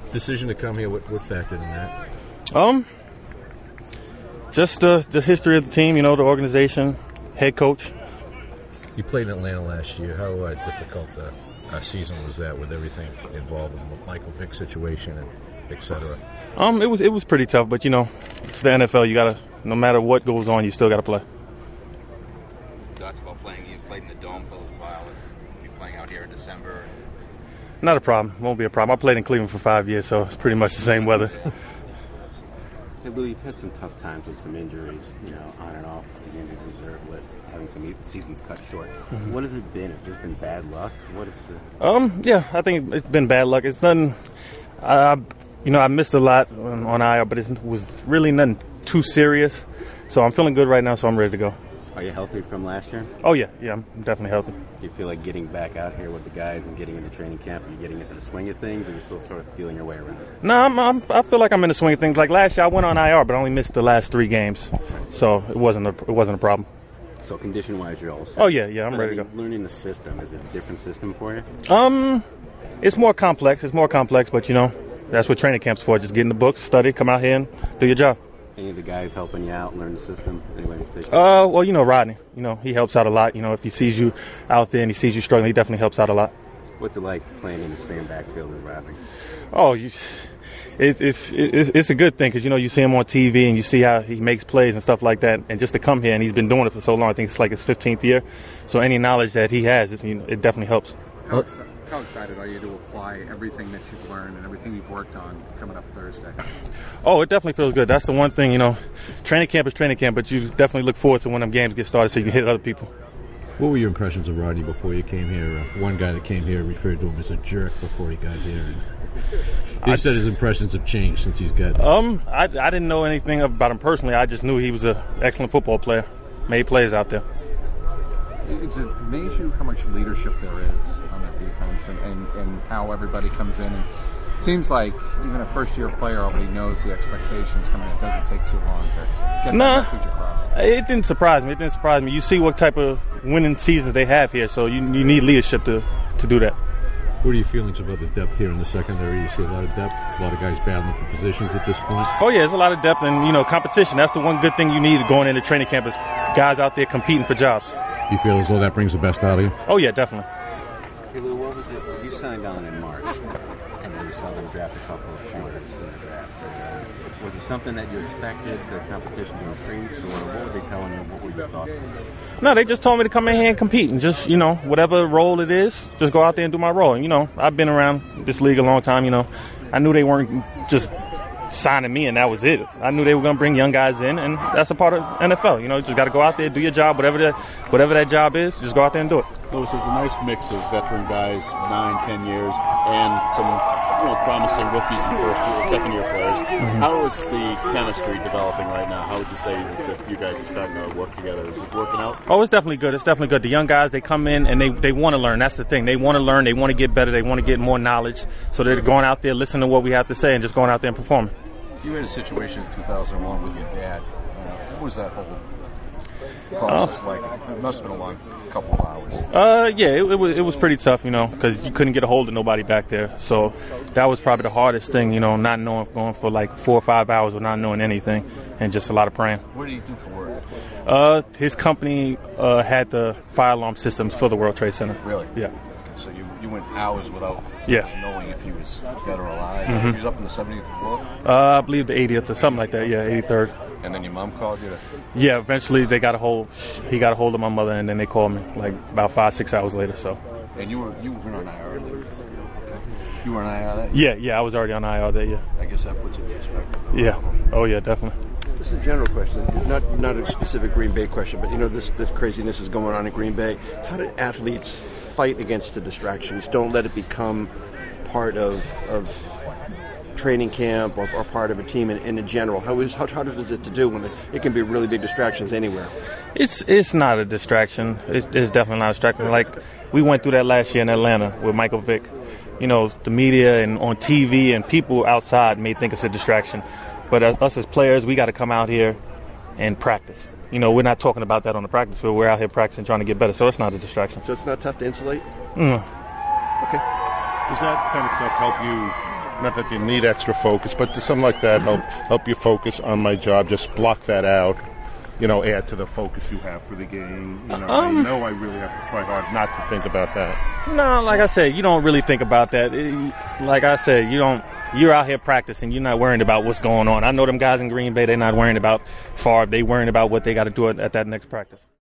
decision to come here, what factored in that? Just the history of the team, the organization, head coach. You played in Atlanta last year. How difficult a season was that with everything involved in the Michael Vick situation and et cetera? It was pretty tough, but it's the NFL. You gotta, no matter what goes on, you still gotta play. Thoughts about playing? You played in the Dome for a while. You're playing out here in December. Not a problem. Won't be a problem. I played in Cleveland for 5 years, so it's pretty much the same weather. Hey, Lou, you've had some tough times with some injuries, on and off the injured reserve list, having some seasons cut short. Mm-hmm. What has it been? Has it just been bad luck? What is the... Yeah, I think it's been bad luck. It's nothing... I missed a lot on IR, but it was really nothing too serious. So I'm feeling good right now, so I'm ready to go. Are you healthy from last year? Oh, yeah, I'm definitely healthy. Do you feel like getting back out here with the guys and getting into training camp, are you getting into the swing of things, or are you still sort of feeling your way around? No, I feel like I'm in the swing of things. Like last year, I went on IR, but I only missed the last 3 games, so it wasn't a problem. So condition-wise, you're all set? Oh, yeah, I'm ready to go. Learning the system, is it a different system for you? It's more complex, but, that's what training camp's for. Just get in the books, study, come out here and do your job. Any of the guys helping you out, learn the system? Rodney. He helps out a lot. If he sees you out there and he sees you struggling, he definitely helps out a lot. What's it like playing in the same backfield as Rodney? Oh, it's a good thing because, you see him on TV and you see how he makes plays and stuff like that. And just to come here, and he's been doing it for so long, I think it's like his 15th year. So any knowledge that he has, it definitely helps. How excited are you to apply everything that you've learned and everything you've worked on coming up Thursday? Oh, it definitely feels good. That's the one thing, training camp is training camp, but you definitely look forward to when them games get started so you can hit other people. What were your impressions of Rodney before you came here? One guy that came here referred to him as a jerk before he got here. He said his impressions have changed since he's got here. I didn't know anything about him personally. I just knew he was an excellent football player, made plays out there. Does it amaze you how much leadership there is on that defense and how everybody comes in? And it seems like even a first-year player already knows the expectations coming in. It doesn't take too long to get that message across. It didn't surprise me. You see what type of winning seasons they have here, so you need leadership to do that. What are your feelings about the depth here in the secondary? You see a lot of depth, a lot of guys battling for positions at this point? Oh, yeah, there's a lot of depth and, competition. That's the one good thing you need going into training camp is guys out there competing for jobs. You feel as though that brings the best out of you? Oh, yeah, definitely. Hey, Lou, what was it? You signed on in March, and then you saw them draft a couple of corners in the draft. Was it something that you expected the competition to increase, or what were they telling you? What were your thoughts on that? No, they just told me to come in here and compete and just, whatever role it is, just go out there and do my role. And, I've been around this league a long time, I knew they weren't just signing me and that was it. I knew they were going to bring young guys in, and that's a part of NFL. You just got to go out there, do your job, whatever that job is, just go out there and do it. Lewis, there's a nice mix of veteran guys, 9-10 years, and some promising rookies and second-year players. Mm-hmm. How is the chemistry developing right now? How would you say that you guys are starting to work together? Is it working out? Oh, it's definitely good. The young guys, they come in and they want to learn. That's the thing. They want to learn. They want to get better. They want to get more knowledge. So they're going out there, listening to what we have to say, and just going out there and performing. You had a situation in 2001 with your dad. What was that whole process like? It must have been a long couple of hours. Yeah, it was pretty tough, because you couldn't get a hold of nobody back there. So that was probably the hardest thing, not knowing, going for like 4 or 5 hours with not knowing anything and just a lot of praying. What did he do for work? His company had the fire alarm systems for the World Trade Center. Really? Yeah. Okay, so you went hours without knowing if he was dead or alive. Mm-hmm. He was up on the 70th floor? I believe the 80th or something like that. Yeah, 83rd. And then your mom called you? Yeah, eventually he got a hold of my mother, and then they called me like about 5-6 hours later. So. And you were on IR then? You were on IR that? Yeah, I was already on IR that. Yeah. I guess that puts it in perspective. Yeah. Oh yeah, definitely. This is a general question, not a specific Green Bay question, but this craziness is going on in Green Bay. How do athletes fight against the distractions? Don't let it become part of training camp or part of a team in general. How hard is it to do when it can be really big distractions anywhere? It's not a distraction. It's definitely not a distraction. Like we went through that last year in Atlanta with Michael Vick. The media and on TV and people outside may think it's a distraction. But us as players, we got to come out here and practice. We're not talking about that on the practice field. We're out here practicing, trying to get better. So it's not a distraction. So it's not tough to insulate? No. Okay. Does that kind of stuff help you not that you need extra focus, but does something like that help you focus on my job? Just block that out, add to the focus you have for the game. I know I really have to try hard not to think about that. No, like I said, you don't really think about that. Like I said, you're out here practicing. You're not worrying about what's going on. I know them guys in Green Bay, they're not worrying about Favre. They're worrying about what they got to do at that next practice.